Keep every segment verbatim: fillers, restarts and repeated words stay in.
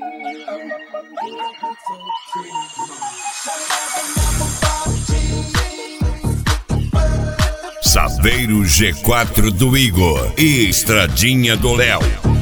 Saveiro G quatro do Igor e Estradinha do Léo.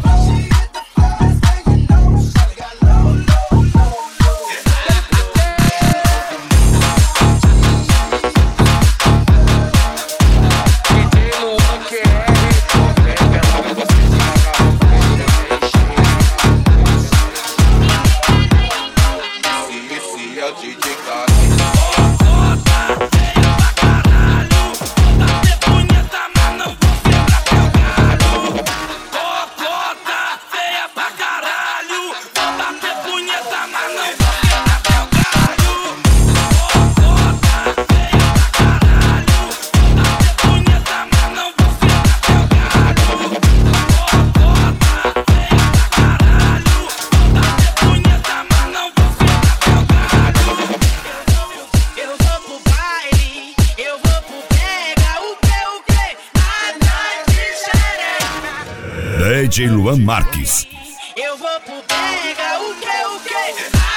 D J Luan Marques. Eu vou pro pega, o que, o que?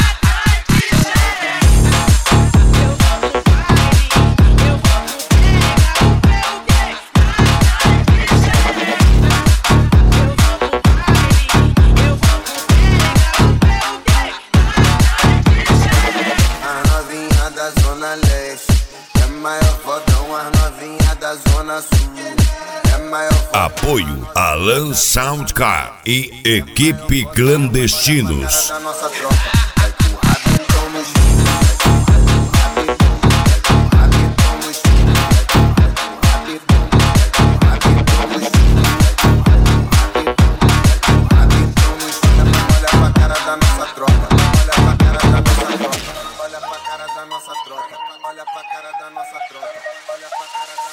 As novinhas da Zona Leste é maior fodão, as novinhas da Zona Sul. Apoio Alan Soundcar e Equipe Clandestinos. Olha pra cara da nossa tropa, olha pra cara da nossa tropa, olha pra cara da